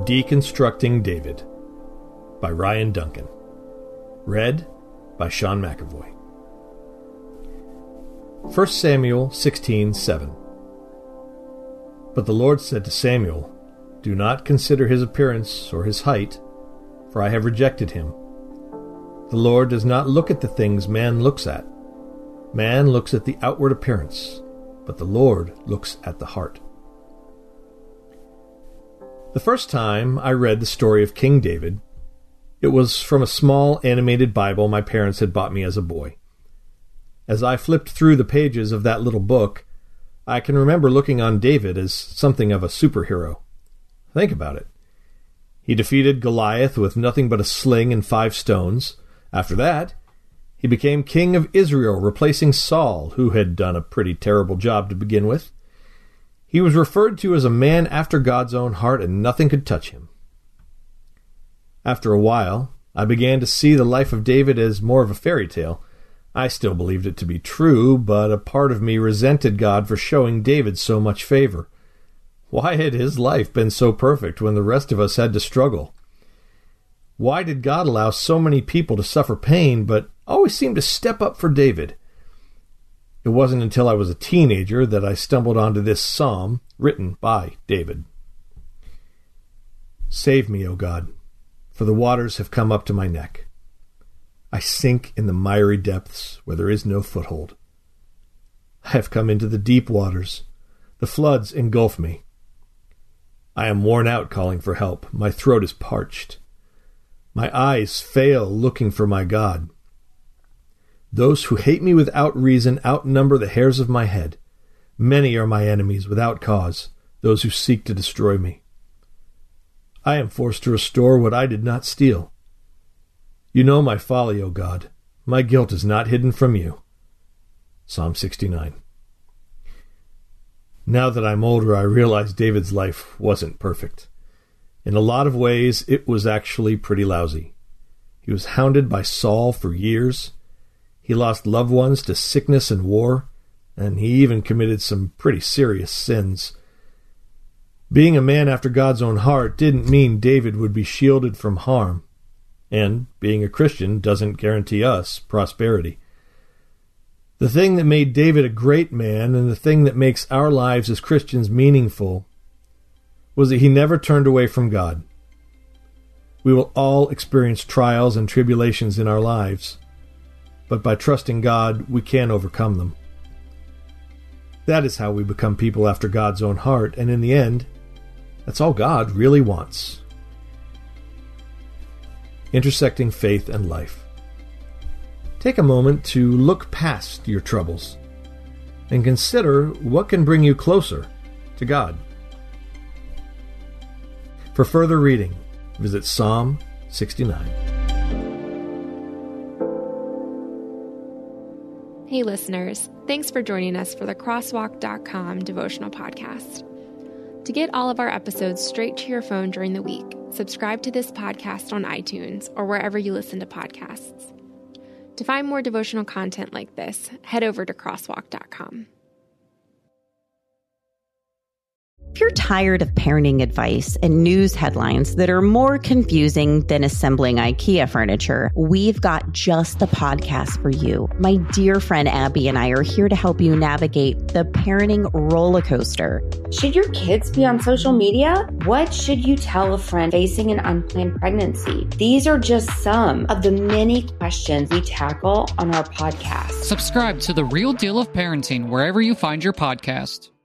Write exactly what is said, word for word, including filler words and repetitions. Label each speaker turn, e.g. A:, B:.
A: Deconstructing David by Ryan Duncan. Read by Sean McAvoy. First Samuel sixteen seven. But the Lord said to Samuel, "Do not consider his appearance or his height, for I have rejected him. The Lord does not look at the things man looks at. Man looks at the outward appearance, but the Lord looks at the heart." The first time I read the story of King David, it was from a small animated Bible my parents had bought me as a boy. As I flipped through the pages of that little book, I can remember looking on David as something of a superhero. Think about it. He defeated Goliath with nothing but a sling and five stones. After that, he became king of Israel, replacing Saul, who had done a pretty terrible job to begin with. He was referred to as a man after God's own heart, and nothing could touch him. After a while, I began to see the life of David as more of a fairy tale. I still believed it to be true, but a part of me resented God for showing David so much favor. Why had his life been so perfect when the rest of us had to struggle? Why did God allow so many people to suffer pain, but always seem to step up for David? It wasn't until I was a teenager that I stumbled onto this psalm written by David. Save me, O God, for the waters have come up to my neck. I sink in the miry depths where there is no foothold. I have come into the deep waters. The floods engulf me. I am worn out calling for help. My throat is parched. My eyes fail looking for my God. Those who hate me without reason outnumber the hairs of my head. Many are my enemies without cause, those who seek to destroy me. I am forced to restore what I did not steal. You know my folly, O God. My guilt is not hidden from you. Psalm sixty-nine. Now that I'm older, I realize David's life wasn't perfect. In a lot of ways, it was actually pretty lousy. He was hounded by Saul for years. He lost loved ones to sickness and war, and he even committed some pretty serious sins. Being a man after God's own heart didn't mean David would be shielded from harm, and being a Christian doesn't guarantee us prosperity. The thing that made David a great man, and the thing that makes our lives as Christians meaningful, was that he never turned away from God. We will all experience trials and tribulations in our lives, but by trusting God, we can overcome them. That is how we become people after God's own heart, and in the end, that's all God really wants. Intersecting faith and life. Take a moment to look past your troubles and consider what can bring you closer to God. For further reading, visit Psalm sixty-nine.
B: Hey listeners, thanks for joining us for the crosswalk dot com devotional podcast. To get all of our episodes straight to your phone during the week, subscribe to this podcast on iTunes or wherever you listen to podcasts. To find more devotional content like this, head over to crosswalk dot com.
C: If you're tired of parenting advice and news headlines that are more confusing than assembling IKEA furniture, we've got just the podcast for you. My dear friend Abby and I are here to help you navigate the parenting roller coaster.
D: Should your kids be on social media? What should you tell a friend facing an unplanned pregnancy? These are just some of the many questions we tackle on our podcast.
E: Subscribe to The Real Deal of Parenting wherever you find your podcast.